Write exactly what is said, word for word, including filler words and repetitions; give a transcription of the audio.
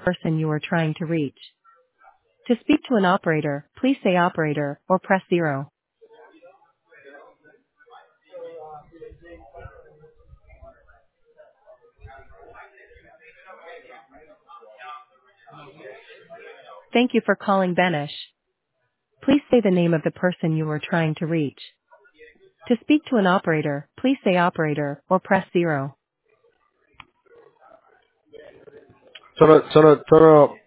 person you are trying to reach. To speak to an operator, please say operator or press zero. Thank you for calling Banish. Please say the name of the person you are trying to reach. To speak to an operator, please say operator or press zero. Solo, solo, solo